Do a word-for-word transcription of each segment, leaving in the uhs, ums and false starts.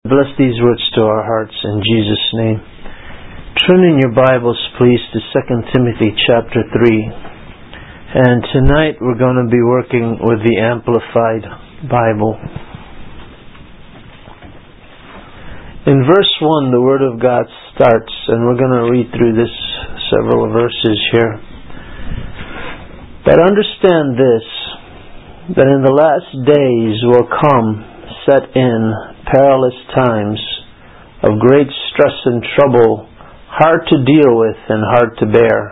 Bless these words to our hearts in Jesus' name. Turn in your Bibles, please, to Second Timothy chapter three. And tonight we're going to be working with the Amplified Bible. In verse one, the Word of God starts, and we're going to read through this several verses here. But understand this, that in the last days will come, set in, perilous times of great stress and trouble, hard to deal with and hard to bear.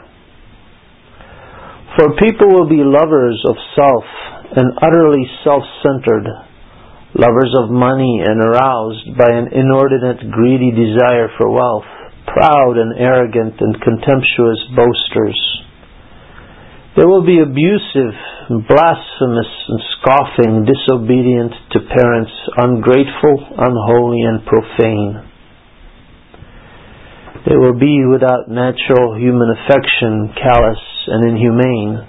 For people will be lovers of self and utterly self-centered, lovers of money and aroused by an inordinate greedy desire for wealth, proud and arrogant and contemptuous boasters. They will be abusive, blasphemous and scoffing, disobedient to parents, ungrateful, unholy and profane. They will be without natural human affection, callous and inhumane,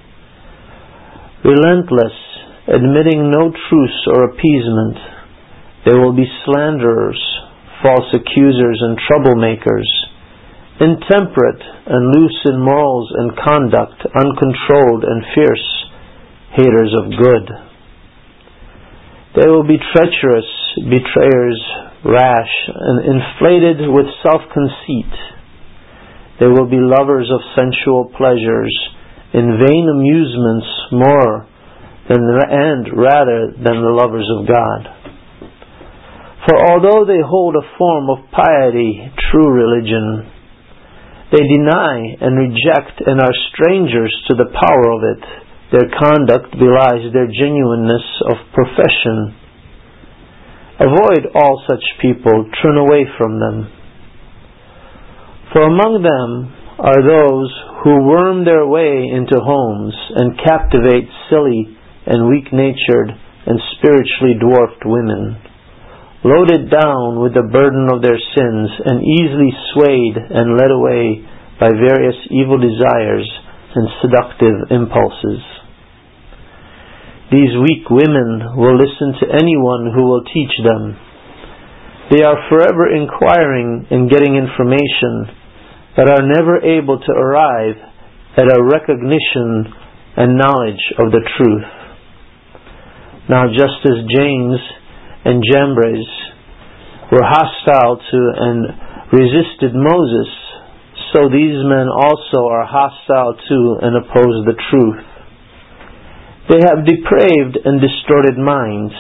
relentless, admitting no truce or appeasement. They will be slanderers, false accusers and troublemakers, intemperate and loose in morals and conduct, uncontrolled and fierce, haters of good. They will be treacherous, betrayers, rash, and inflated with self-conceit. They will be lovers of sensual pleasures, in vain amusements more than and rather than the lovers of God. For although they hold a form of piety, true religion, they deny and reject and are strangers to the power of it. Their conduct belies their genuineness of profession. Avoid all such people, turn away from them. For among them are those who worm their way into homes and captivate silly and weak-natured and spiritually dwarfed women, loaded down with the burden of their sins and easily swayed and led away by various evil desires and seductive impulses. These weak women will listen to anyone who will teach them. They are forever inquiring and getting information, but are never able to arrive at a recognition and knowledge of the truth. Now, just as James and Jambres were hostile to and resisted Moses, so these men also are hostile to and oppose the truth. They have depraved and distorted minds,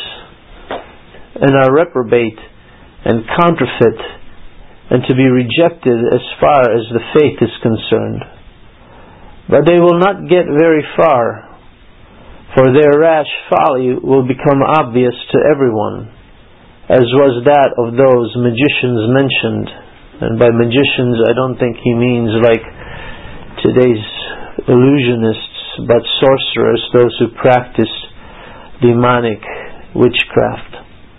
and are reprobate and counterfeit, and to be rejected as far as the faith is concerned. But they will not get very far, for their rash folly will become obvious to everyone, as was that of those magicians mentioned. And by magicians, I don't think he means like today's illusionists, but sorcerers, those who practice demonic witchcraft.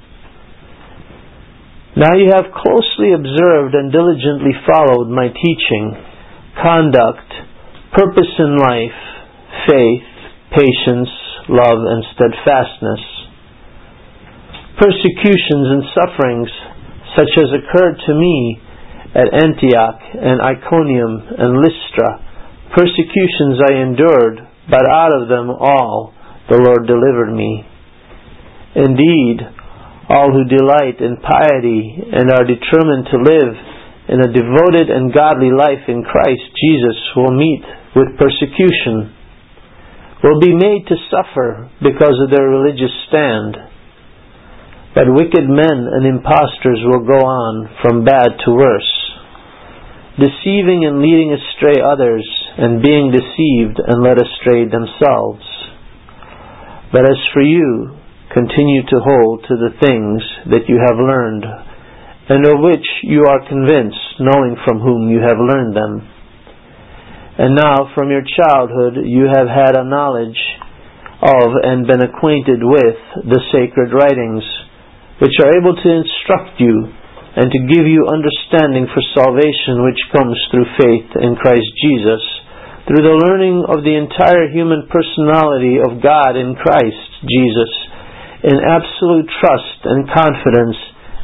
Now you have closely observed and diligently followed my teaching, conduct, purpose in life, faith, patience, love, and steadfastness. Persecutions and sufferings such as occurred to me at Antioch and Iconium and Lystra, persecutions I endured, but out of them all the Lord delivered me. Indeed, all who delight in piety and are determined to live in a devoted and godly life in Christ Jesus will meet with persecution, will be made to suffer because of their religious stand. But wicked men and impostors will go on from bad to worse, deceiving and leading astray others, and being deceived and led astray themselves. But as for you, continue to hold to the things that you have learned, and of which you are convinced, knowing from whom you have learned them. And now from your childhood you have had a knowledge of and been acquainted with the sacred writings, which are able to instruct you and to give you understanding for salvation which comes through faith in Christ Jesus, through the learning of the entire human personality of God in Christ Jesus, in absolute trust and confidence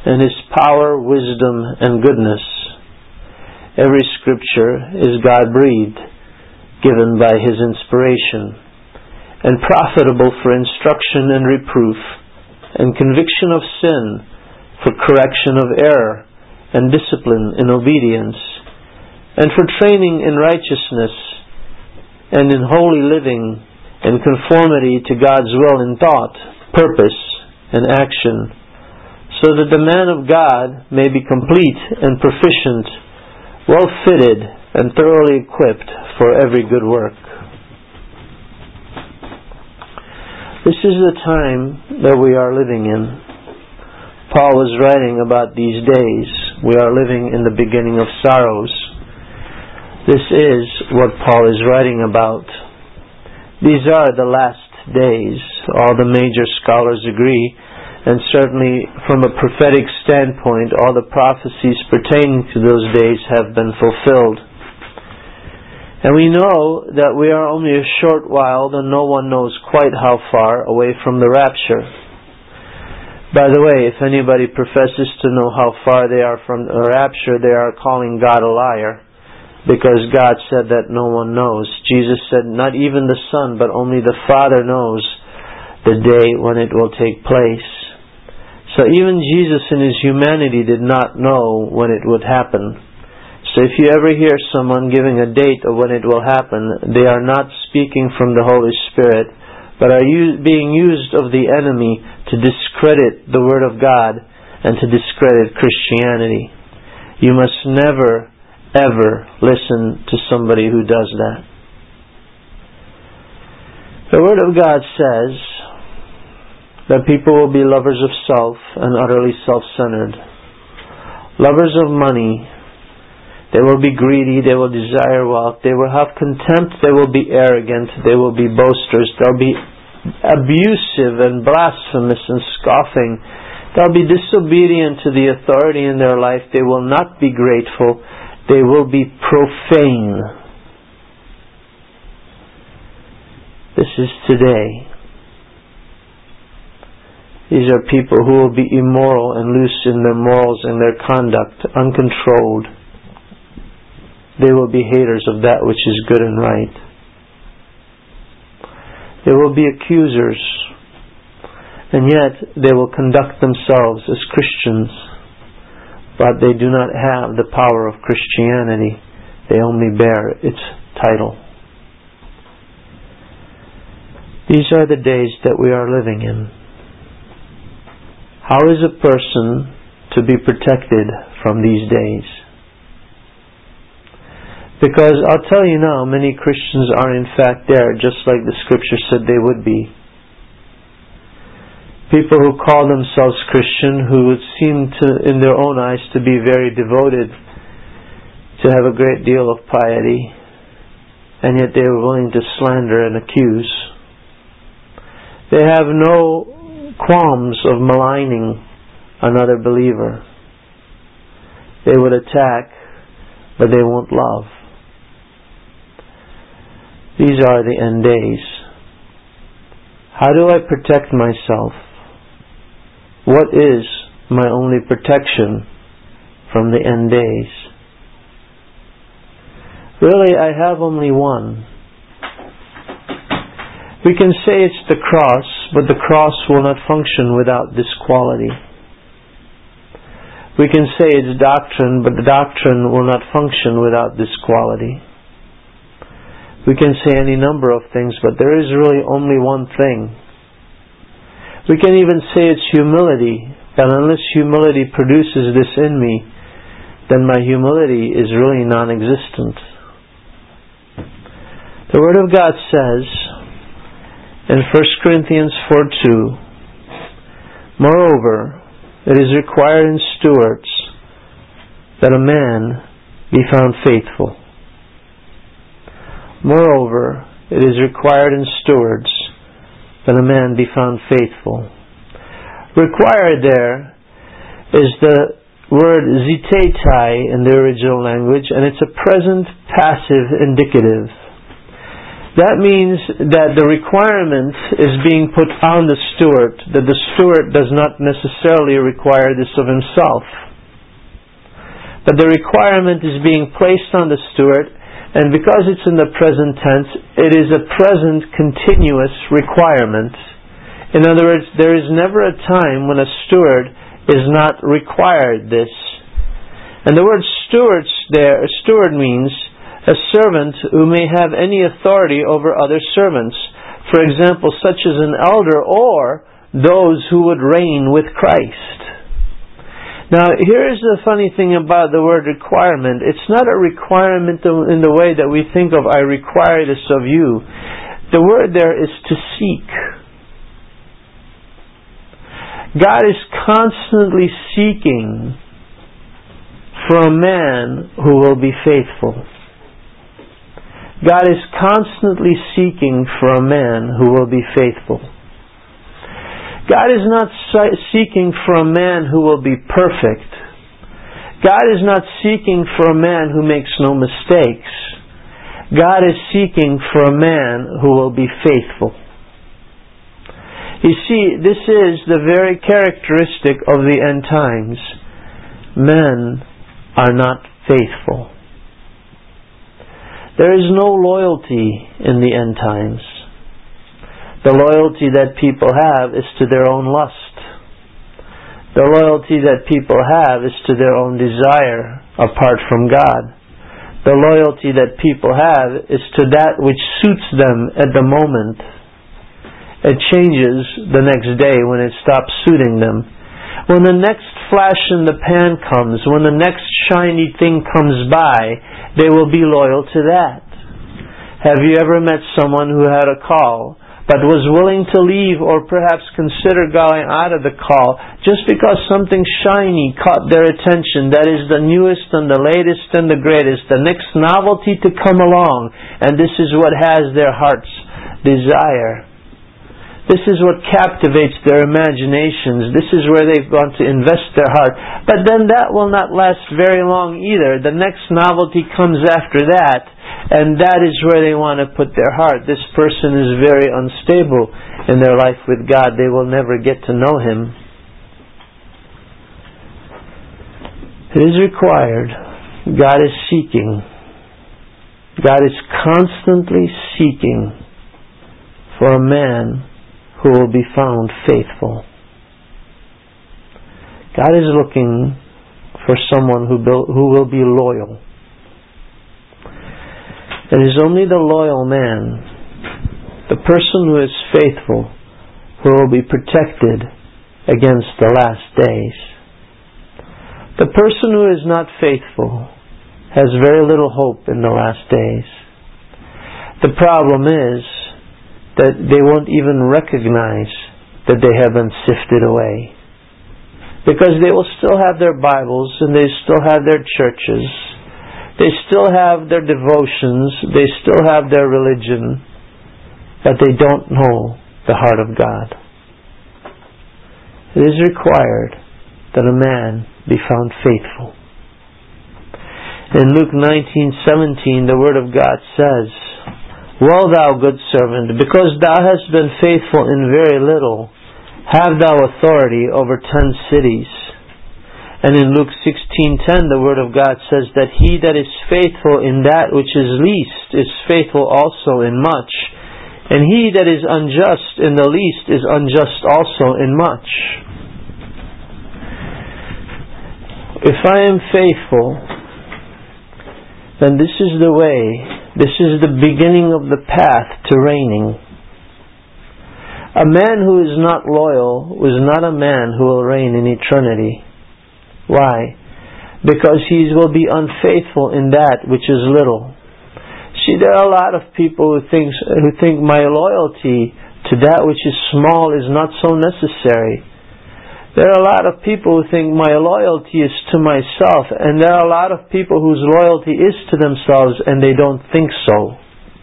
and His power, wisdom, and goodness. Every Scripture is God-breathed, given by His inspiration, and profitable for instruction and reproof, and conviction of sin, for correction of error, and discipline in obedience, and for training in righteousness, and in holy living, and conformity to God's will in thought, purpose, and action, so that the man of God may be complete and proficient, well fitted and thoroughly equipped for every good work. This is the time that we are living in. Paul was writing about these days. We are living in the beginning of sorrows. This is what Paul is writing about. These are the last days. All the major scholars agree, and certainly from a prophetic standpoint, all the prophecies pertaining to those days have been fulfilled. And we know that we are only a short while, though no one knows quite how far, away from the rapture. By the way, if anybody professes to know how far they are from the rapture, they are calling God a liar, because God said that no one knows. Jesus said, not even the Son, but only the Father knows the day when it will take place. So even Jesus in His humanity did not know when it would happen. So if you ever hear someone giving a date of when it will happen, they are not speaking from the Holy Spirit, but are u- being used of the enemy to discredit the Word of God and to discredit Christianity. You must never, ever listen to somebody who does that. The Word of God says that people will be lovers of self and utterly self-centered. Lovers of money. They will be greedy, they will desire wealth, they will have contempt, they will be arrogant, they will be boasters, they'll be abusive and blasphemous and scoffing. They'll be disobedient to the authority in their life, they will not be grateful, they will be profane. This is today. These are people who will be immoral and loose in their morals and their conduct, uncontrolled. They will be haters of that which is good and right. They will be accusers, and yet they will conduct themselves as Christians, but they do not have the power of Christianity. They only bear its title. These are the days that we are living in. How is a person to be protected from these days? Because I'll tell you now, many Christians are in fact there, just like the Scripture said they would be. People who call themselves Christian, who would seem to, in their own eyes, to be very devoted, to have a great deal of piety, and yet they are willing to slander and accuse. They have no qualms of maligning another believer. They would attack, but they won't love. These are the end days. How do I protect myself? What is my only protection from the end days? Really, I have only one. We can say it's the cross, but the cross will not function without this quality. We can say it's doctrine, but the doctrine will not function without this quality. We can say any number of things, but there is really only one thing. We can even say it's humility, but unless humility produces this in me, then my humility is really non-existent. The Word of God says in First Corinthians four two, moreover, it is required in stewards that a man be found faithful. Moreover, it is required in stewards that a man be found faithful. Required there is the word zitetai in the original language, and it's a present passive indicative. That means that the requirement is being put on the steward, that the steward does not necessarily require this of himself. But the requirement is being placed on the steward, and because it's in the present tense, it is a present continuous requirement. In other words, there is never a time when a steward is not required this. And the word stewards there, steward means a servant who may have any authority over other servants. For example, such as an elder or those who would reign with Christ. Now, here's the funny thing about the word requirement. It's not a requirement in the way that we think of, I require this of you. The word there is to seek. God is constantly seeking for a man who will be faithful. God is constantly seeking for a man who will be faithful. God is not seeking for a man who will be perfect. God is not seeking for a man who makes no mistakes. God is seeking for a man who will be faithful. You see, this is the very characteristic of the end times. Men are not faithful. There is no loyalty in the end times. The loyalty that people have is to their own lust. The loyalty that people have is to their own desire apart from God. The loyalty that people have is to that which suits them at the moment. It changes the next day when it stops suiting them. When the next flash in the pan comes, when the next shiny thing comes by, they will be loyal to that. Have you ever met someone who had a call but was willing to leave or perhaps consider going out of the call just because something shiny caught their attention, that is the newest and the latest and the greatest, the next novelty to come along, and this is what has their heart's desire. This is what captivates their imaginations. This is where they've gone to invest their heart. But then that will not last very long either. The next novelty comes after that, and that is where they want to put their heart. This person is very unstable in their life with God. They will never get to know Him. It is required. God is seeking. God is constantly seeking for a man who will be found faithful. God is looking for someone who will, who will be loyal. It is only the loyal man, the person who is faithful, who will be protected against the last days. The person who is not faithful has very little hope in the last days. The problem is that they won't even recognize that they have been sifted away. Because they will still have their Bibles, and they still have their churches, they still have their devotions, they still have their religion, but they don't know the heart of God. It is required that a man be found faithful. In Luke nineteen seventeen, the Word of God says, "Well, thou good servant, because thou hast been faithful in very little, have thou authority over ten cities." And in Luke sixteen ten, the Word of God says that he that is faithful in that which is least is faithful also in much, and he that is unjust in the least is unjust also in much. If I am faithful, then this is the way. This is the beginning of the path to reigning. A man who is not loyal is not a man who will reign in eternity. Why? Because he will be unfaithful in that which is little. See, there are a lot of people who think, who think my loyalty to that which is small is not so necessary. There are a lot of people who think my loyalty is to myself, and there are a lot of people whose loyalty is to themselves and they don't think so.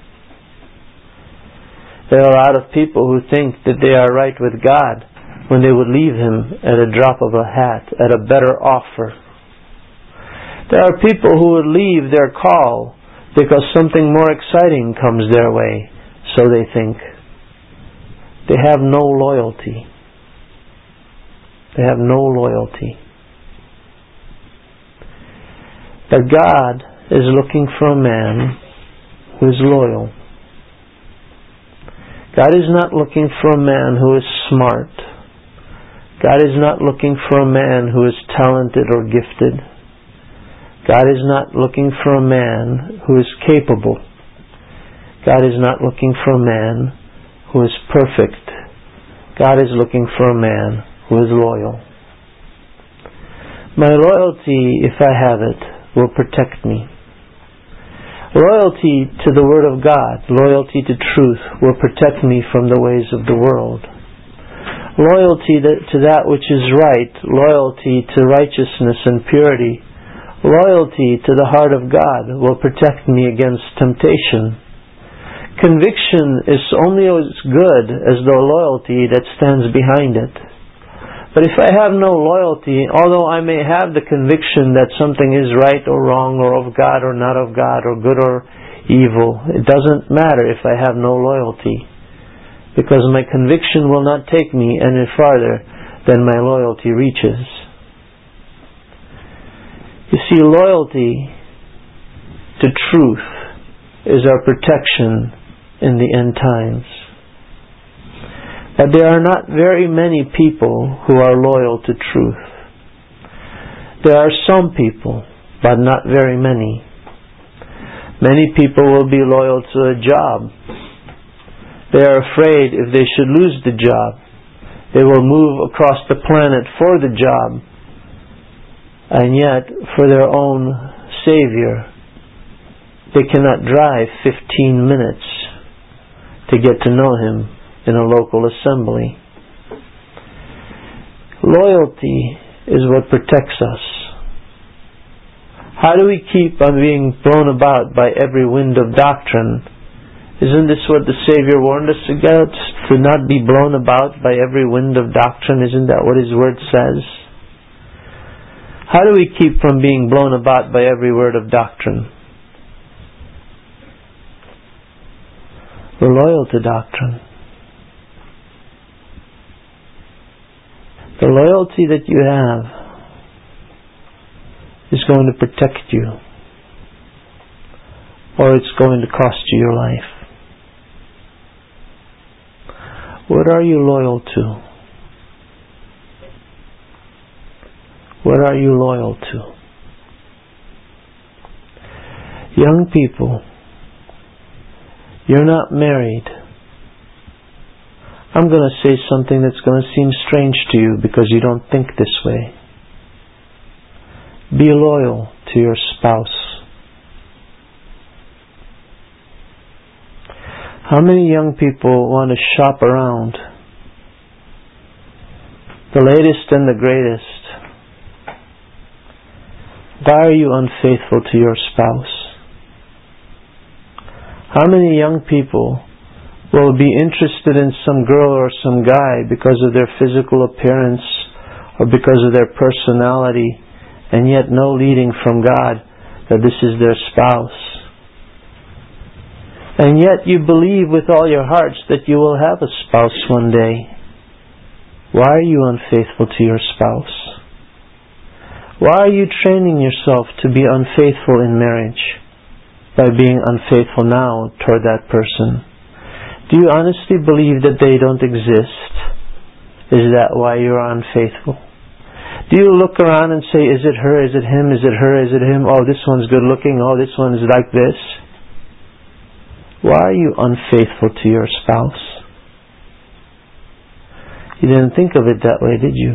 There are a lot of people who think that they are right with God when they would leave Him at a drop of a hat, at a better offer. There are people who would leave their call because something more exciting comes their way, so they think. They have no loyalty. They have no loyalty. But God is looking for a man who is loyal. God is not looking for a man who is smart. God is not looking for a man who is talented or gifted. God is not looking for a man who is capable. God is not looking for a man who is perfect. God is looking for a man who is loyal. My loyalty, if I have it, will protect me. Loyalty to the Word of God, loyalty to truth, will protect me from the ways of the world. Loyalty to that which is right, loyalty to righteousness and purity, loyalty to the heart of God will protect me against temptation. Conviction is only as good as the loyalty that stands behind it. But if I have no loyalty, although I may have the conviction that something is right or wrong or of God or not of God or good or evil, it doesn't matter if I have no loyalty, because my conviction will not take me any farther than my loyalty reaches. You see, loyalty to truth is our protection in the end times. But there are not very many people who are loyal to truth. There are some people, but not very many. Many people will be loyal to a job. They are afraid if they should lose the job, they will move across the planet for the job. And yet, for their own Savior, they cannot drive fifteen minutes to get to know Him in a local assembly. Loyalty is what protects us. How do we keep on being blown about by every wind of doctrine? Isn't this what the Savior warned us against? To not be blown about by every wind of doctrine? Isn't that what His Word says? How do we keep from being blown about by every word of doctrine? We're loyal to doctrine. The loyalty that you have is going to protect you, or it's going to cost you your life. What are you loyal to? What are you loyal to? Young people, you're not married. I'm going to say something that's going to seem strange to you because you don't think this way. Be loyal to your spouse. How many young people want to shop around the latest and the greatest? Why are you unfaithful to your spouse? How many young people will be interested in some girl or some guy because of their physical appearance or because of their personality, and yet no leading from God that this is their spouse? And yet you believe with all your hearts that you will have a spouse one day. Why are you unfaithful to your spouse? Why are you training yourself to be unfaithful in marriage by being unfaithful now toward that person? Do you honestly believe that they don't exist? Is that why you're unfaithful? Do you look around and say, is it her, is it him, is it her, is it him? Oh, this one's good looking, oh, this one's like this. Why are you unfaithful to your spouse? You didn't think of it that way, did you?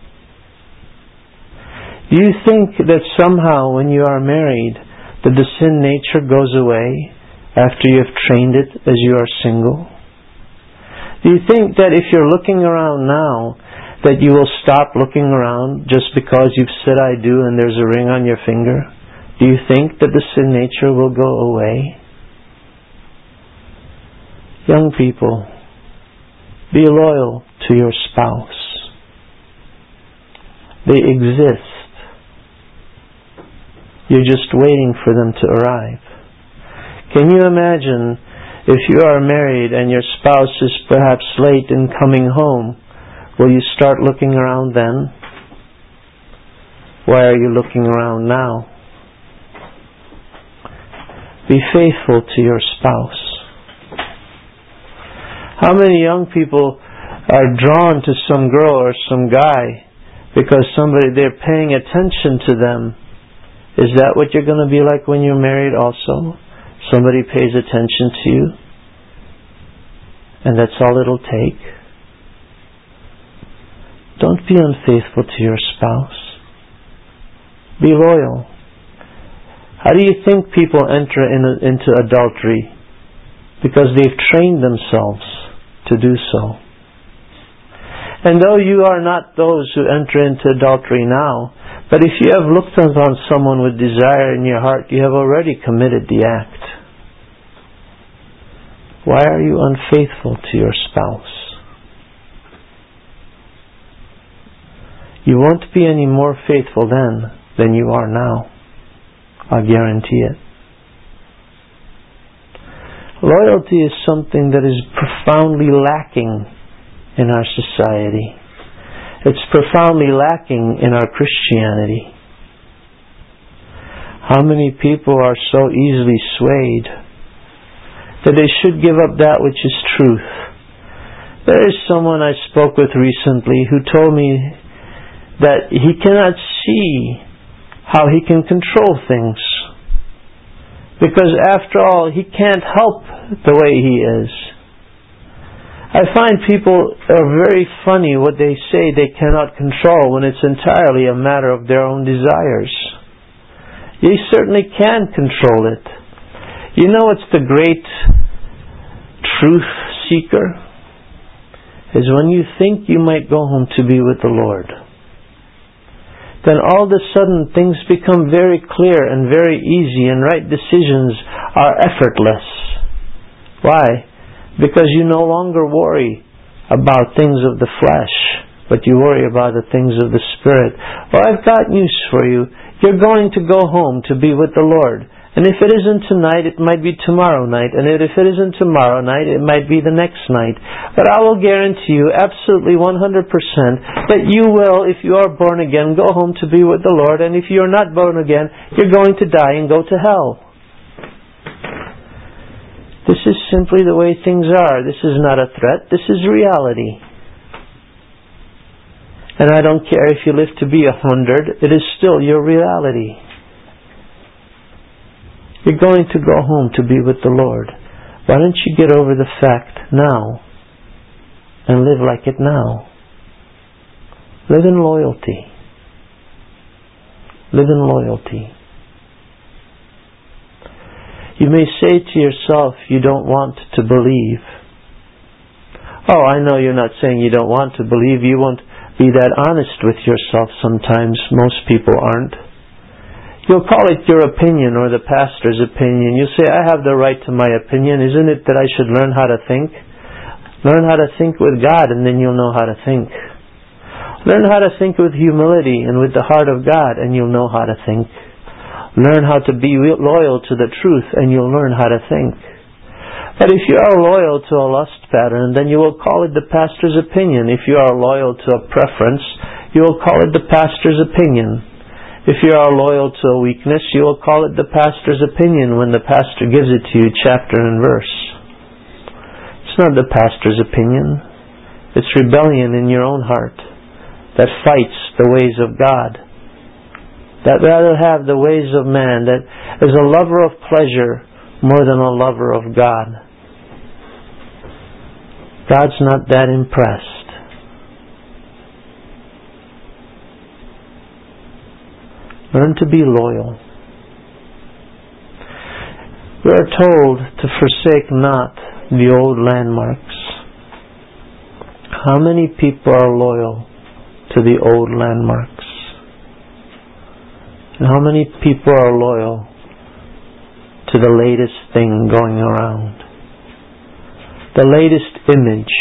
Do you think that somehow when you are married that the sin nature goes away after you have trained it as you are single? Do you think that if you're looking around now that you will stop looking around just because you've said I do and there's a ring on your finger? Do you think that the sin nature will go away? Young people, be loyal to your spouse. They exist. You're just waiting for them to arrive. Can you imagine If you are married and your spouse is perhaps late in coming home, will you start looking around then? Why are you looking around now? Be faithful to your spouse. How many young people are drawn to some girl or some guy because somebody, they're paying attention to them? Is that what you're going to be like when you're married also? Somebody pays attention to you, and that's all it'll take? Don't be unfaithful to your spouse. Be loyal. How do you think people enter in, into adultery? Because they've trained themselves to do so. And though you are not those who enter into adultery now, but if you have looked upon someone with desire in your heart, you have already committed the act. Why are you unfaithful to your spouse? You won't be any more faithful then than you are now. I guarantee it. Loyalty is something that is profoundly lacking in our society. It's profoundly lacking in our Christianity. How many people are so easily swayed that they should give up that which is truth? There is someone I spoke with recently who told me that he cannot see how he can control things, because after all, he can't help the way he is. I find people are very funny what they say they cannot control when it's entirely a matter of their own desires. You certainly can control it. You know what's the great truth seeker? Is when you think you might go home to be with the Lord. Then all of a sudden things become very clear and very easy, and right decisions are effortless. Why? Because you no longer worry about things of the flesh, but you worry about the things of the Spirit. Well, I've got news for you. You're going to go home to be with the Lord. And if it isn't tonight, it might be tomorrow night. And if it isn't tomorrow night, it might be the next night. But I will guarantee you absolutely one hundred percent that you will, if you are born again, go home to be with the Lord. And if you're not born again, you're going to die and go to hell. This is simply the way things are. This is not a threat. This is reality. And I don't care if you live to be a hundred, it is still your reality. You're going to go home to be with the Lord. Why don't you get over the fact now and live like it now? Live in loyalty. Live in loyalty. You may say to yourself you don't want to believe. Oh, I know you're not saying you don't want to believe. You won't be that honest with yourself sometimes. Most people aren't. You'll call it your opinion or the pastor's opinion. You'll say, I have the right to my opinion. Isn't it that I should learn how to think? Learn how to think with God, and then you'll know how to think. Learn how to think with humility and with the heart of God, and you'll know how to think. Learn how to be loyal to the truth, and you'll learn how to think. But if you are loyal to a lust pattern, then you will call it the pastor's opinion. If you are loyal to a preference, you will call it the pastor's opinion. If you are loyal to a weakness, you will call it the pastor's opinion when the pastor gives it to you chapter and verse. It's not the pastor's opinion. It's rebellion in your own heart that fights the ways of God, that rather have the ways of man, that is a lover of pleasure more than a lover of God. God's not that impressed. Learn to be loyal. We are told to forsake not the old landmarks. How many people are loyal to the old landmarks? And how many people are loyal to the latest thing going around? The latest image.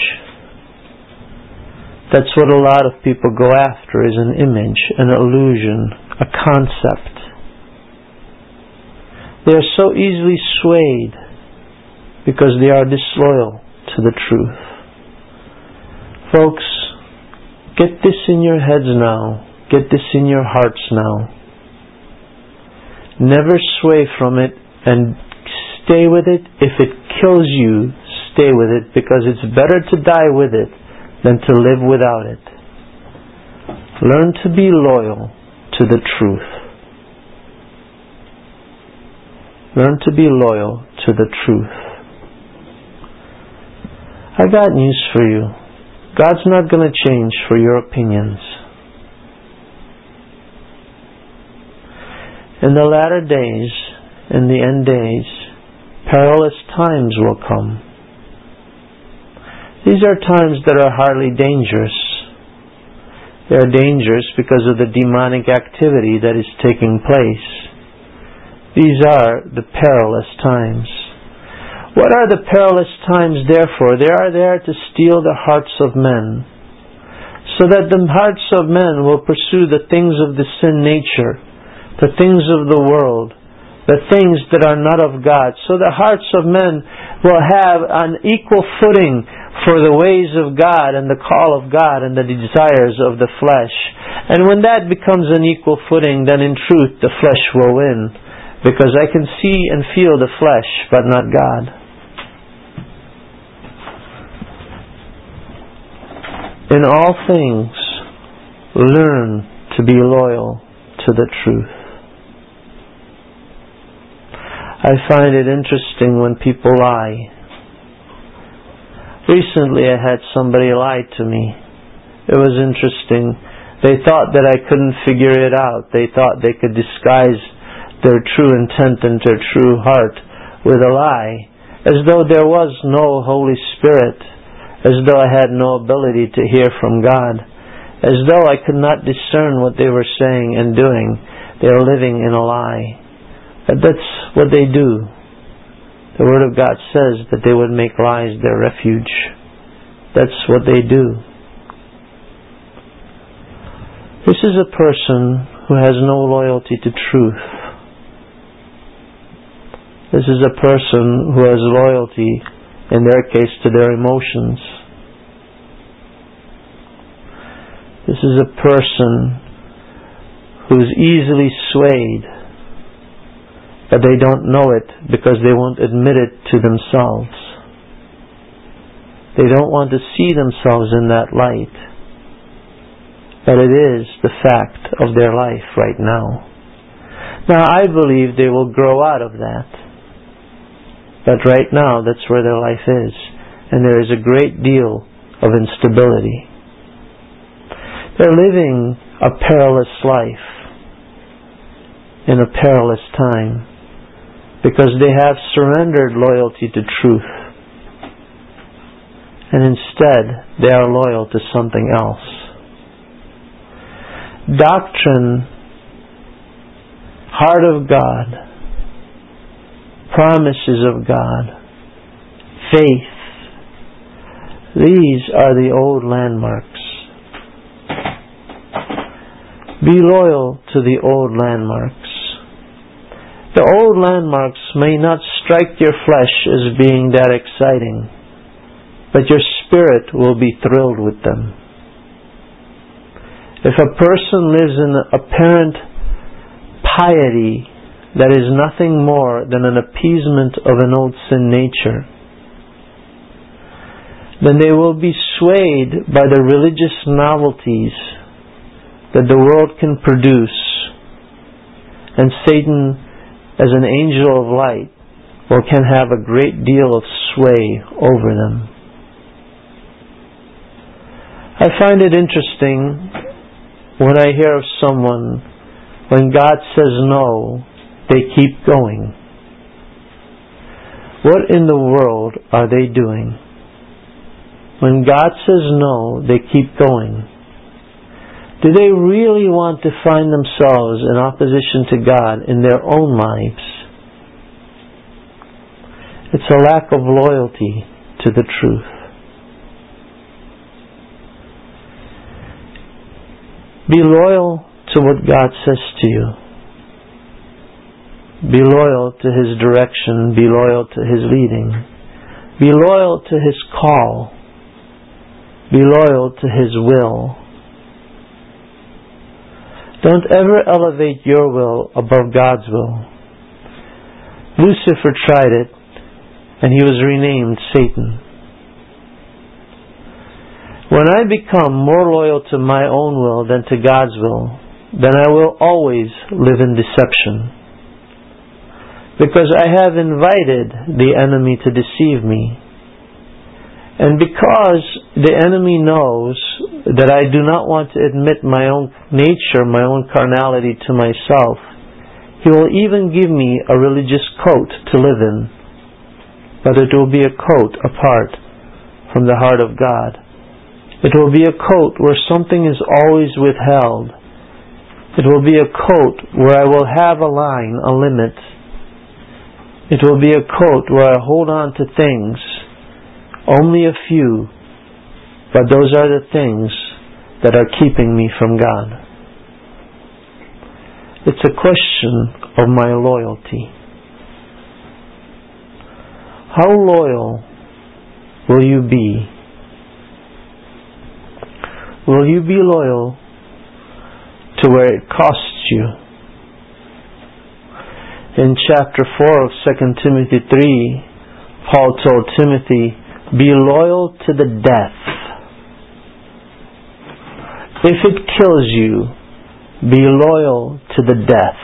That's what a lot of people go after, is an image, an illusion, a concept. They are so easily swayed because they are disloyal to the truth. Folks, get this in your heads now. Get this in your hearts now. Never sway from it, and stay with it. If it kills you, stay with it, because it's better to die with it than to live without it. Learn to be loyal to the truth. Learn to be loyal to the truth. I got news for you. God's not going to change for your opinions. In the latter days, in the end days, perilous times will come. These are times that are hardly dangerous. They are dangerous because of the demonic activity that is taking place. These are the perilous times. What are the perilous times there for? They are there to steal the hearts of men, so that the hearts of men will pursue the things of the sin nature, the things of the world, the things that are not of God. So the hearts of men will have an equal footing for the ways of God and the call of God and the desires of the flesh. And when that becomes an equal footing, then in truth the flesh will win, because I can see and feel the flesh, but not God. In all things, learn to be loyal to the truth. I find it interesting when people lie. Recently I had somebody lie to me. It was interesting. They thought that I couldn't figure it out. They thought they could disguise their true intent and their true heart with a lie, as though there was no Holy Spirit, as though I had no ability to hear from God, as though I could not discern what they were saying and doing. They are living in a lie. But that's what they do. The Word of God says that they would make lies their refuge. That's what they do. This is a person who has no loyalty to truth. This is a person who has loyalty, in their case, to their emotions. This is a person who is easily swayed, but they don't know it because they won't admit it to themselves. They don't want to see themselves in that light, but it is the fact of their life right now. Now, I believe they will grow out of that. But right now, that's where their life is. And there is a great deal of instability. They're living a perilous life in a perilous time because they have surrendered loyalty to truth. And instead, they are loyal to something else. Doctrine, heart of God, promises of God, faith, these are the old landmarks. Be loyal to the old landmarks. The old landmarks may not strike your flesh as being that exciting, but your spirit will be thrilled with them. If a person lives in apparent piety that is nothing more than an appeasement of an old sin nature, then they will be swayed by the religious novelties that the world can produce, and Satan, as an angel of light, will can have a great deal of sway over them. I find it interesting when I hear of someone, when God says no, they keep going. What in the world are they doing? When God says no, they keep going. Do they really want to find themselves in opposition to God in their own lives? It's a lack of loyalty to the truth. Be loyal to what God says to you. Be loyal to His direction. Be loyal to His leading. Be loyal to His call. Be loyal to His will. Don't ever elevate your will above God's will. Lucifer tried it, and he was renamed Satan. When I become more loyal to my own will than to God's will, then I will always live in deception. Because I have invited the enemy to deceive me. And because the enemy knows that I do not want to admit my own nature, my own carnality to myself, he will even give me a religious coat to live in. But it will be a coat apart from the heart of God. It will be a coat where something is always withheld. It will be a coat where I will have a line, a limit. It will be a coat where I hold on to things, only a few, but those are the things that are keeping me from God. It's a question of my loyalty. How loyal will you be? Will you be loyal to where it costs you? In chapter four of Second Timothy three, Paul told Timothy, be loyal to the death. If it kills you, be loyal to the death.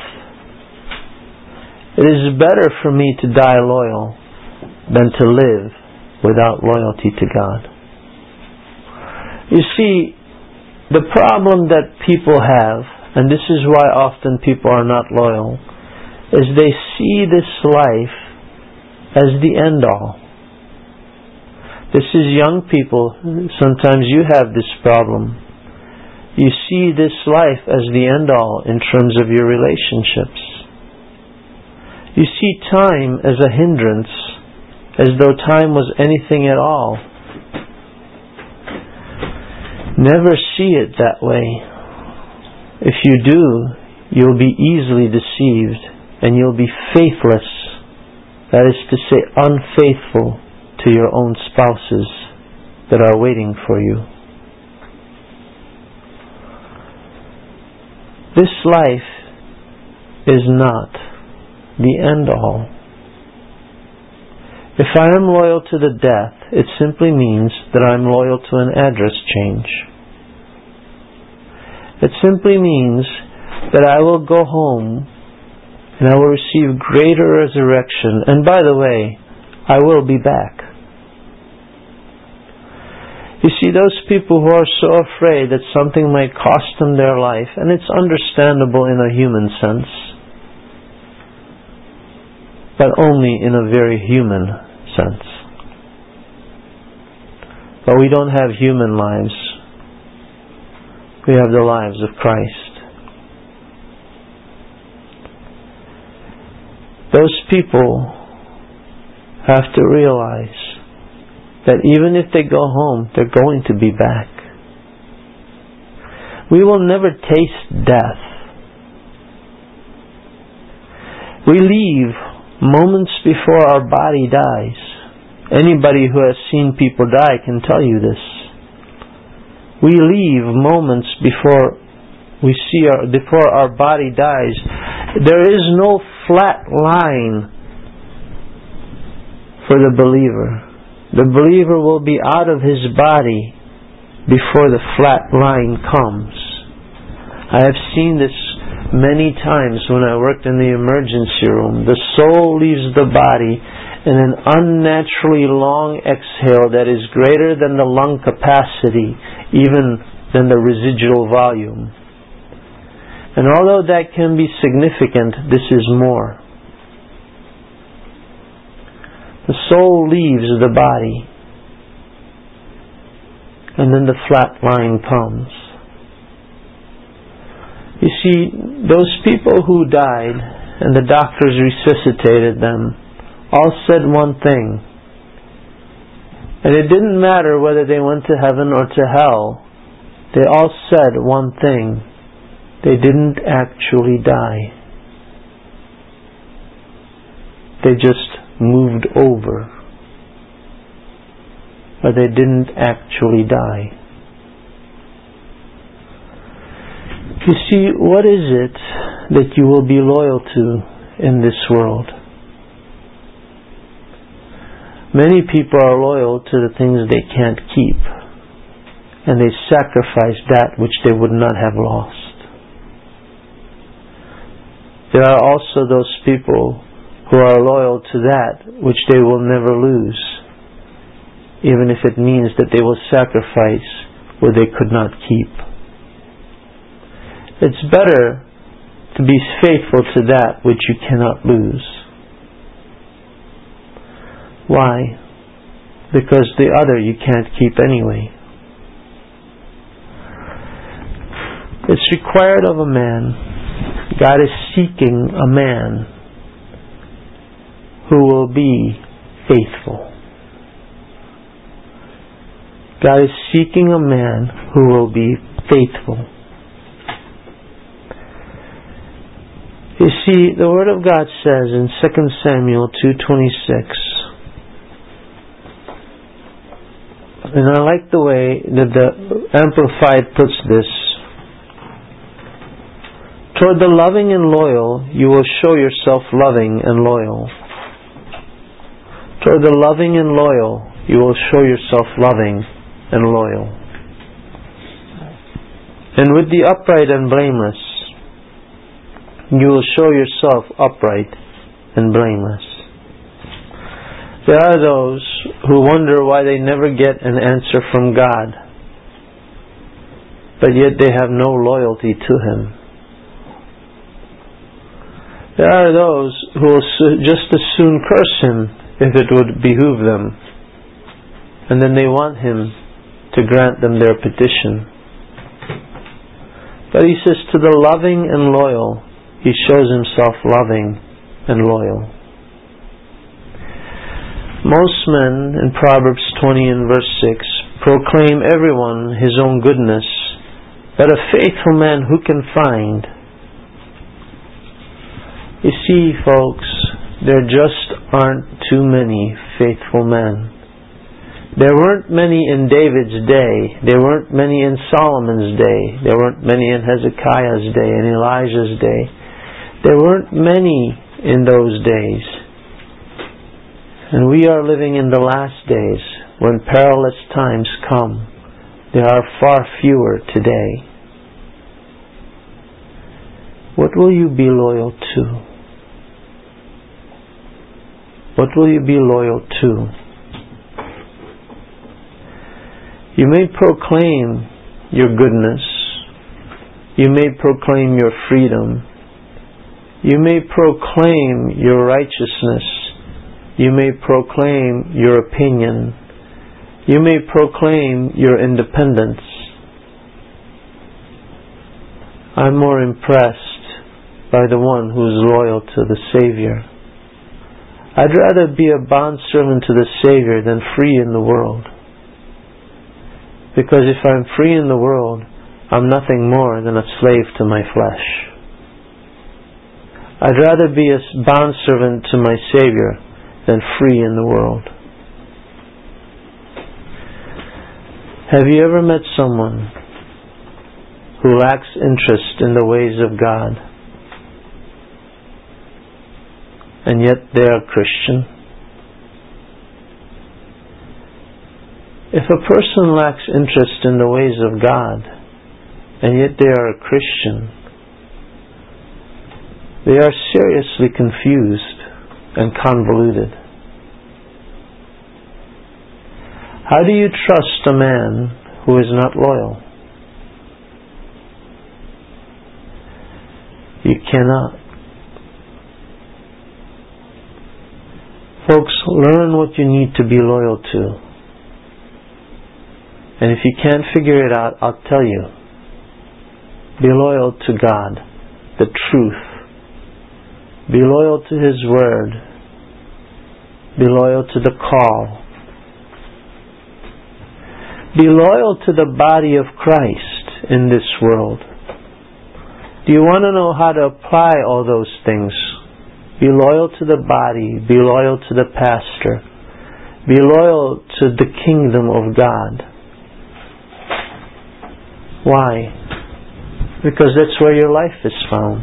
It is better for me to die loyal than to live without loyalty to God. You see, the problem that people have, and this is why often people are not loyal, is they see this life as the end all. This is young people. Sometimes you have this problem. You see this life as the end all in terms of your relationships. You see time as a hindrance, as though time was anything at all. Never see it that way. If you do, you'll be easily deceived and you'll be faithless. That is to say, unfaithful to your own spouses that are waiting for you. This life is not the end all. If I am loyal to the death, it simply means that I am loyal to an address change. It simply means that I will go home and I will receive greater resurrection. And by the way, I will be back. You see, those people who are so afraid that something might cost them their life, and it's understandable in a human sense, but only in a very human sense. But we don't have human lives. We have the lives of Christ. Those people have to realize that even if they go home, they're going to be back. We will never taste death. We leave moments before our body dies. Anybody who has seen people die can tell you this. We leave moments before we see our, before our body dies. There is no flat line for the believer. The believer will be out of his body before the flat line comes. I have seen this many times when I worked in the emergency room. The soul leaves the body in an unnaturally long exhale that is greater than the lung capacity, even than the residual volume. And although that can be significant, this is more. The soul leaves the body, and then the flat line comes. You see, those people who died and the doctors resuscitated them all said one thing. And it didn't matter whether they went to heaven or to hell. They all said one thing. They didn't actually die. They just moved over. but they didn't actually die. You see, what is it that you will be loyal to in this world? Many people are loyal to the things they can't keep, and they sacrifice that which they would not have lost. There are also those people who are loyal to that which they will never lose, even if it means that they will sacrifice what they could not keep. It's better to be faithful to that which you cannot lose. Why? Because the other you can't keep anyway. It's required of a man. God is seeking a man who will be faithful. God is seeking a man who will be faithful. You see, the Word of God says in Second Samuel two twenty-six, and I like the way that the Amplified puts this, toward the loving and loyal, you will show yourself loving and loyal. Toward the loving and loyal, you will show yourself loving and loyal. And with the upright and blameless, you will show yourself upright and blameless. There are those who wonder why they never get an answer from God, but yet they have no loyalty to Him. There are those who will just as soon curse Him if it would behoove them, and then they want Him to grant them their petition. But He says, to the loving and loyal, He shows Himself loving and loyal. Most men, in Proverbs twenty and verse six, proclaim everyone his own goodness, but a faithful man who can find? You see, folks, there just aren't too many faithful men. There weren't many in David's day. There weren't many in Solomon's day. There weren't many in Hezekiah's day and Elijah's day. There weren't many in those days. And we are living in the last days when perilous times come. There are far fewer today. What will you be loyal to? What will you be loyal to? You may proclaim your goodness. You may proclaim your freedom. You may proclaim your righteousness. You may proclaim your opinion. You may proclaim your independence. I'm more impressed by the one who is loyal to the Savior. I'd rather be a bondservant to the Savior than free in the world. Because if I'm free in the world, I'm nothing more than a slave to my flesh. I'd rather be a bondservant to my Savior than free in the world. Have you ever met someone who lacks interest in the ways of God, and yet they are Christian? If a person lacks interest in the ways of God, and yet they are a Christian, they are seriously confused and convoluted. How do you trust a man who is not loyal? You cannot. Folks, learn what you need to be loyal to. And if you can't figure it out, I'll tell you. Be loyal to God, the truth. Be loyal to His Word. Be loyal to the call. Be loyal to the body of Christ in this world. Do you want to know how to apply all those things? Be loyal to the body. Be loyal to the pastor. Be loyal to the kingdom of God. Why? Because that's where your life is found.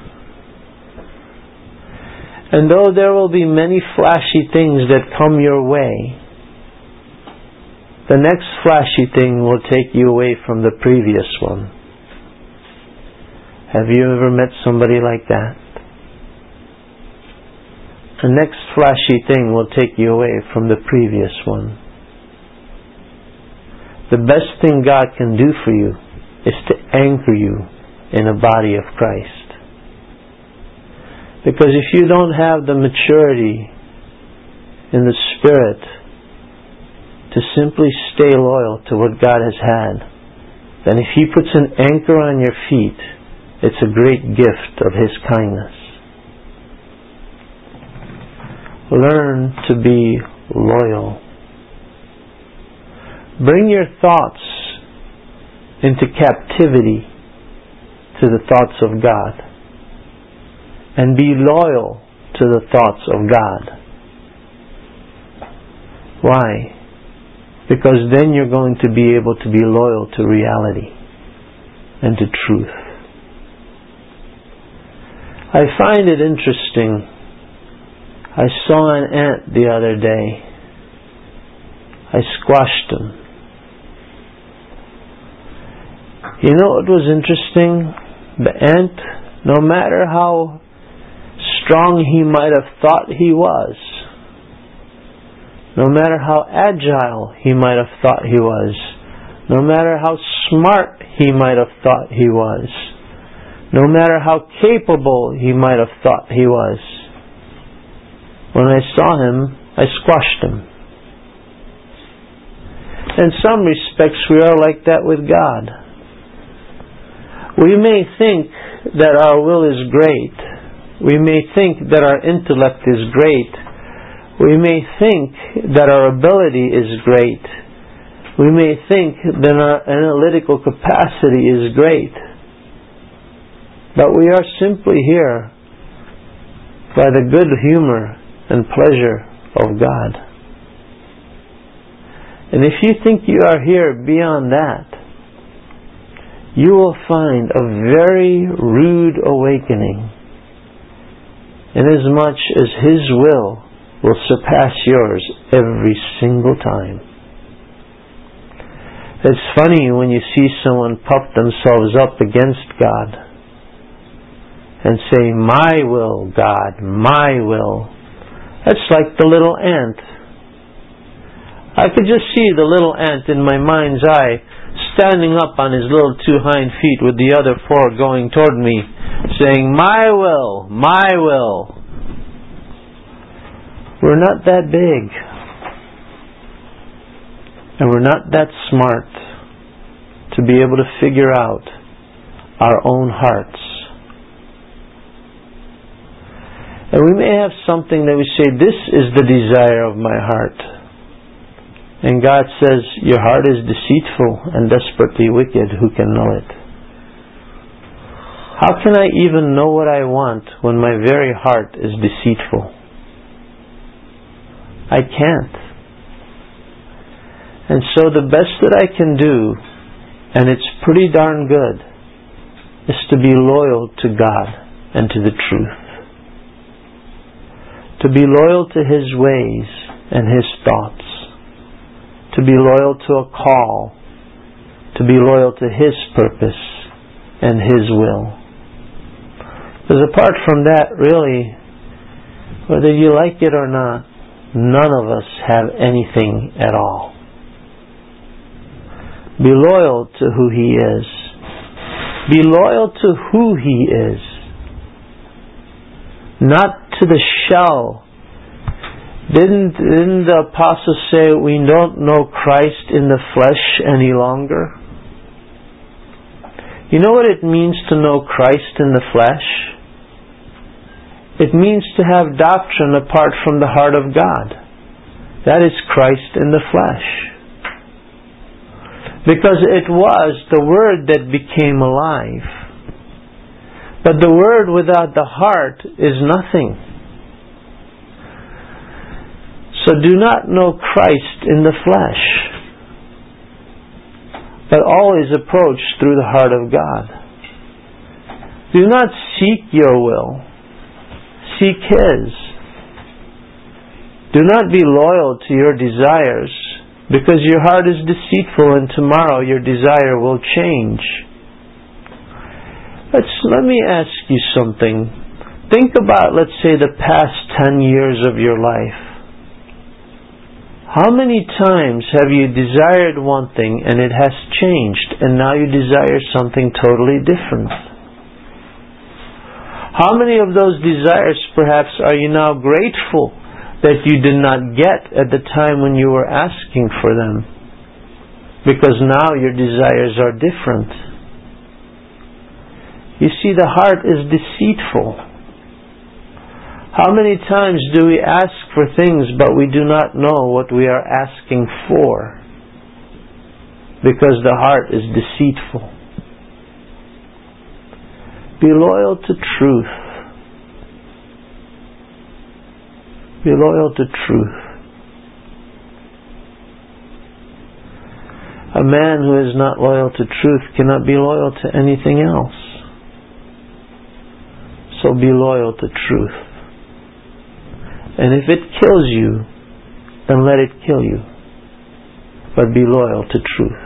And though there will be many flashy things that come your way, the next flashy thing will take you away from the previous one. Have you ever met somebody like that? The next flashy thing will take you away from the previous one. The best thing God can do for you is to anchor you in a body of Christ. Because if you don't have the maturity in the Spirit to simply stay loyal to what God has had, then if He puts an anchor on your feet, it's a great gift of His kindness. Learn to be loyal. Bring your thoughts into captivity to the thoughts of God. And be loyal to the thoughts of God. Why? Because then you're going to be able to be loyal to reality and to truth. I find it interesting. I saw an ant the other day. I squashed him. You know what was interesting? The ant, no matter how strong he might have thought he was, no matter how agile he might have thought he was, no matter how smart he might have thought he was, no matter how capable he might have thought he was, when I saw him, I squashed him. In some respects, we are like that with God. We may think that our will is great. We may think that our intellect is great. We may think that our ability is great. We may think that our analytical capacity is great. But we are simply here by the good humor and pleasure of God. And if you think you are here beyond that, you will find a very rude awakening, inasmuch as His will will surpass yours every single time. It's funny when you see someone puff themselves up against God and say, "My will, God, my will." That's like the little ant. I could just see the little ant in my mind's eye, standing up on his little two hind feet with the other four going toward me, saying, "My will, my will." We're not that big. And we're not that smart to be able to figure out our own hearts. And we may have something that we say, "This is the desire of my heart." And God says, "Your heart is deceitful and desperately wicked. Who can know it?" How can I even know what I want when my very heart is deceitful? I can't. And so the best that I can do, and it's pretty darn good, is to be loyal to God and to the truth. To be loyal to His ways and His thoughts. To be loyal to a call. To be loyal to His purpose and His will. Because apart from that, really, whether you like it or not, none of us have anything at all. Be loyal to who He is. Be loyal to who He is. Not to the shell. Didn't, didn't the apostle say we don't know Christ in the flesh any longer? You know what it means to know Christ in the flesh? It means to have doctrine apart from the heart of God. That is Christ in the flesh. Because it was the Word that became alive. But the Word without the heart is nothing. So do not know Christ in the flesh, but always approach through the heart of God. Do not seek your will, seek His. Do not be loyal to your desires, because your heart is deceitful and tomorrow your desire will change. Let's, let me ask you something. Think about, let's say, the past ten years of your life. How many times have you desired one thing and it has changed and now you desire something totally different? How many of those desires perhaps are you now grateful that you did not get at the time when you were asking for them? Because now your desires are different. You see, the heart is deceitful. How many times do we ask for things but we do not know what we are asking for? Because the heart is deceitful. Be loyal to truth. Be loyal to truth. A man who is not loyal to truth cannot be loyal to anything else. So be loyal to truth. And if it kills you, then let it kill you. But be loyal to truth.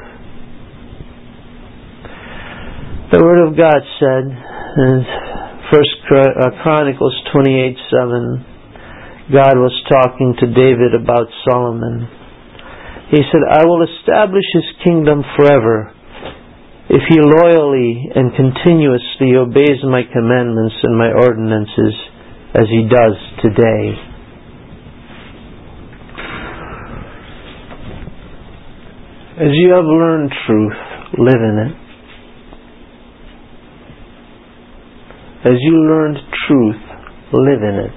The Word of God said in First Chronicles twenty-eight seven, God was talking to David about Solomon. He said, I will establish his kingdom forever if he loyally and continuously obeys my commandments and my ordinances as he does today. As you have learned truth, live in it. As you learned truth, live in it.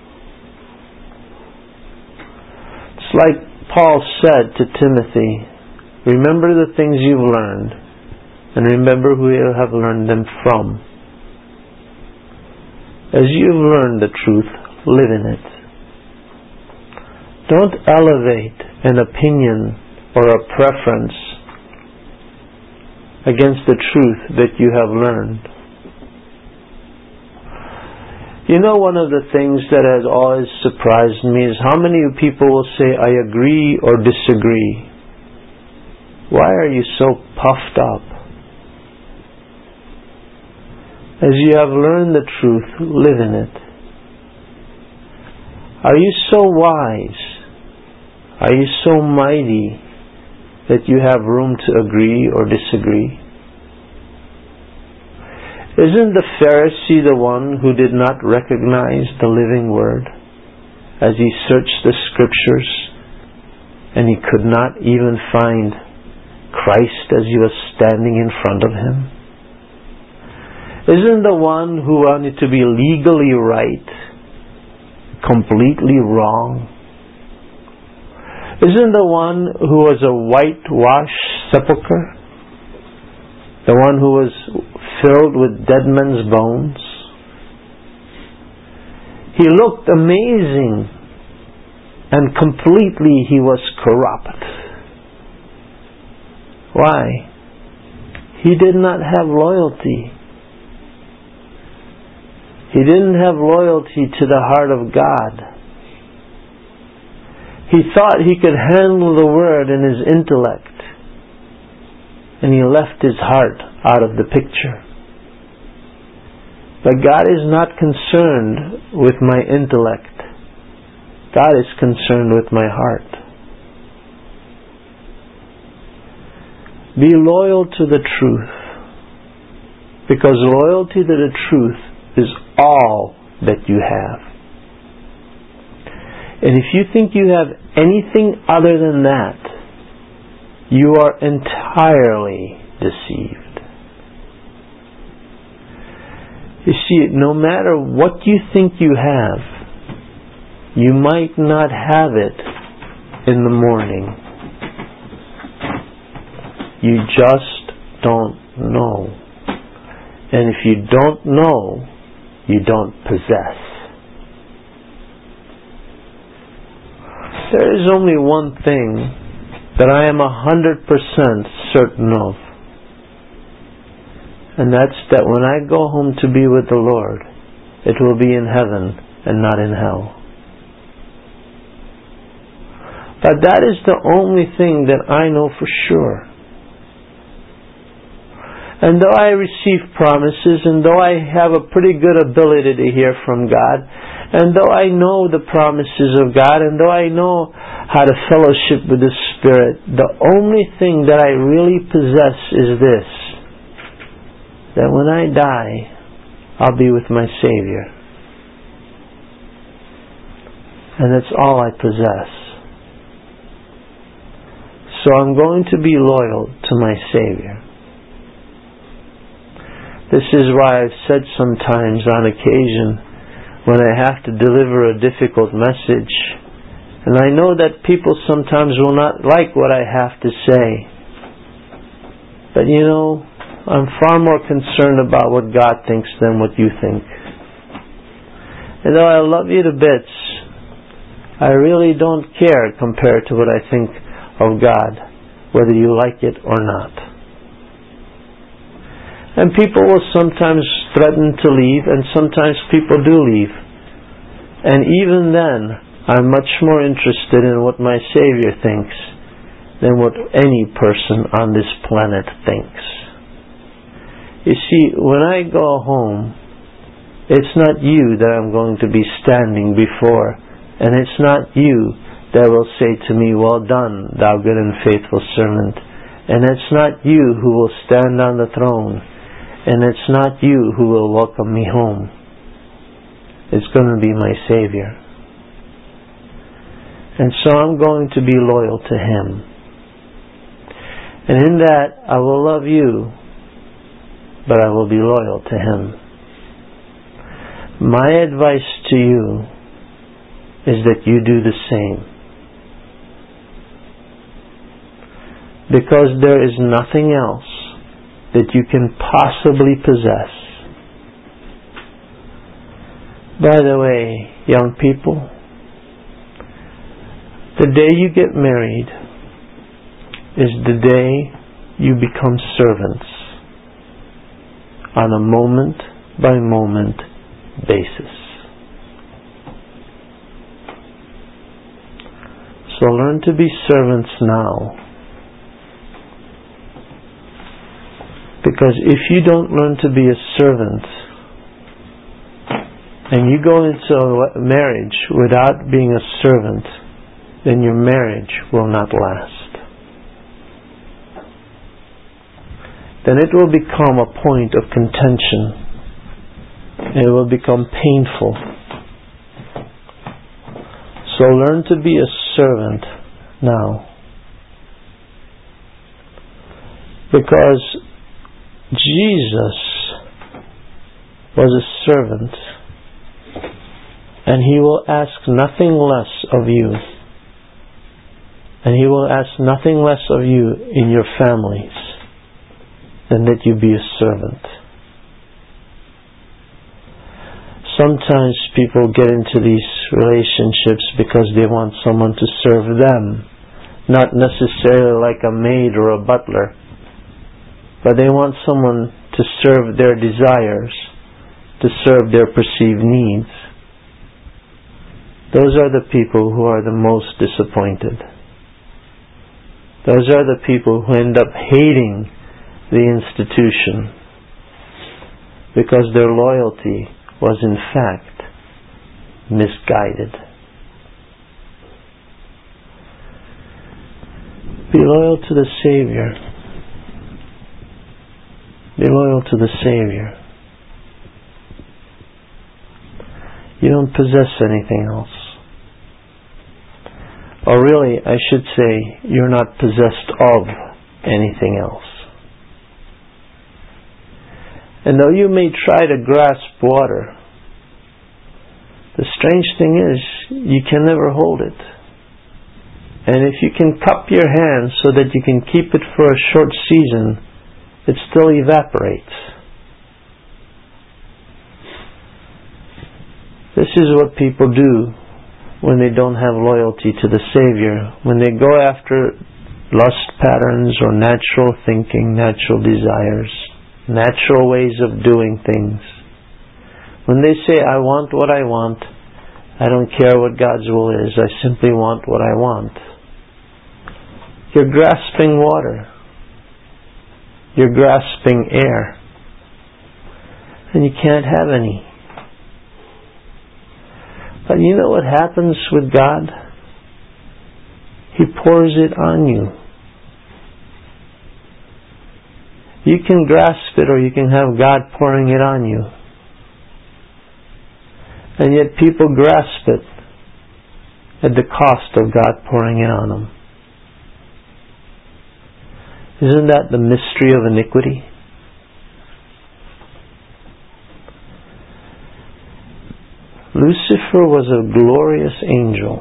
It's like Paul said to Timothy, remember the things you've learned, and remember who you have learned them from. As you've learned the truth, live in it. Don't elevate an opinion or a preference against the truth that you have learned. You know, one of the things that has always surprised me is how many people will say, I agree or disagree. Why are you so puffed up? As you have learned the truth, live in it. Are you so wise? Are you so mighty that you have room to agree or disagree? Isn't the Pharisee the one who did not recognize the living Word as he searched the Scriptures and he could not even find Christ as he was standing in front of him? Isn't the one who wanted to be legally right completely wrong? Isn't the one who was a whitewashed sepulchre, the one who was filled with dead men's bones? He looked amazing, and completely he was corrupt. Why? He did not have loyalty. He didn't have loyalty to the heart of God. He thought he could handle the Word in his intellect, and he left his heart out of the picture. But God is not concerned with my intellect. God is concerned with my heart. Be loyal to the truth, because loyalty to the truth is all that you have. And if you think you have anything other than that, you are entirely deceived. You see, no matter what you think you have, you might not have it in the morning. You just don't know. And if you don't know, you don't possess. there is only one thing that I am a hundred percent certain of, and that's that when I go home to be with the Lord, it will be in heaven and not in hell. But that is the only thing that I know for sure. And though I receive promises, and though I have a pretty good ability to hear from God, and though I know the promises of God, and though I know how to fellowship with the Spirit, the only thing that I really possess is this: that when I die, I'll be with my Savior. And that's all I possess. So I'm going to be loyal to my Savior. This is why I've said sometimes on occasion when I have to deliver a difficult message, and I know that people sometimes will not like what I have to say, but you know, I'm far more concerned about what God thinks than what you think. And though I love you to bits, I really don't care compared to what I think of God, whether you like it or not. And people will sometimes threaten to leave, and sometimes people do leave. And even then, I'm much more interested in what my Savior thinks than what any person on this planet thinks. You see, when I go home, it's not you that I'm going to be standing before, and it's not you that will say to me, "Well done, thou good and faithful servant." And it's not you who will stand on the throne, and it's not you who will welcome me home. It's going to be my Savior. And so I'm going to be loyal to Him. And in that, I will love you, but I will be loyal to Him. My advice to you is that you do the same. Because there is nothing else that you can possibly possess. By the way, young people, the day you get married is the day you become servants on a moment by moment basis. So learn to be servants now. Because if you don't learn to be a servant, and you go into a marriage without being a servant, then your marriage will not last. Then it will become a point of contention. It will become painful. So learn to be a servant now. Because Jesus was a servant, and He will ask nothing less of you, and He will ask nothing less of you in your families than that you be a servant. Sometimes people get into these relationships because they want someone to serve them, not necessarily like a maid or a butler, but they want someone to serve their desires, to serve their perceived needs. Those are the people who are the most disappointed. Those are the people who end up hating the institution because their loyalty was in fact misguided. Be loyal to the Savior. Be loyal to the Savior. You don't possess anything else. Or really, I should say, you're not possessed of anything else. And though you may try to grasp water, the strange thing is, you can never hold it. And if you can cup your hand so that you can keep it for a short season, it still evaporates. This is what people do when they don't have loyalty to the Savior, when they go after lust patterns or natural thinking, natural desires, natural ways of doing things. When they say, I want what I want, I don't care what God's will is, I simply want what I want. You're grasping water. You're grasping air. And you can't have any. But you know what happens with God? He pours it on you. You can grasp it or you can have God pouring it on you. And yet people grasp it at the cost of God pouring it on them. Isn't that the mystery of iniquity? Lucifer was a glorious angel.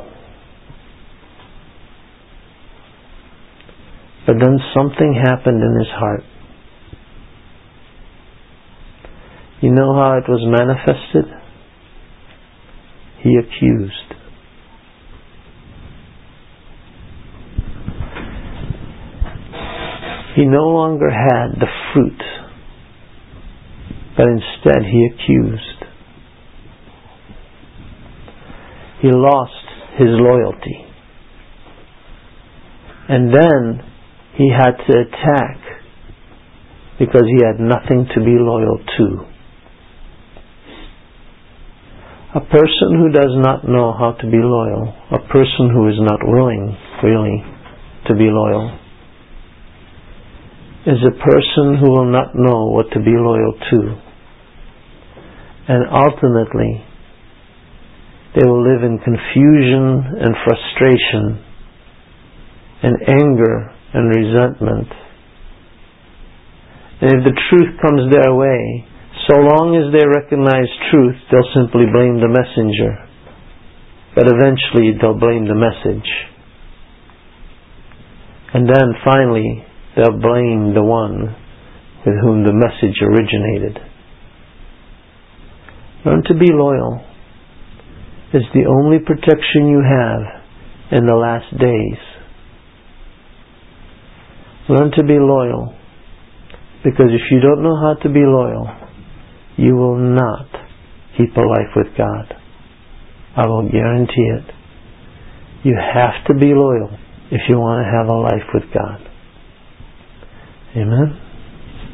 But then something happened in his heart. You know how it was manifested? He accused. He no longer had the fruit, but instead he accused. He lost his loyalty. And then he had to attack because he had nothing to be loyal to. A person who does not know how to be loyal, a person who is not willing, really, to be loyal, is a person who will not know what to be loyal to. And ultimately, they will live in confusion and frustration and anger and resentment. And if the truth comes their way, so long as they recognize truth, they'll simply blame the messenger. But eventually they'll blame the message. And then finally they'll blame the one with whom the message originated. Learn to be loyal. Is the only protection you have in the last days. Learn to be loyal, because if you don't know how to be loyal, you will not keep a life with God. I will guarantee it. You have to be loyal if you want to have a life with God. Amen?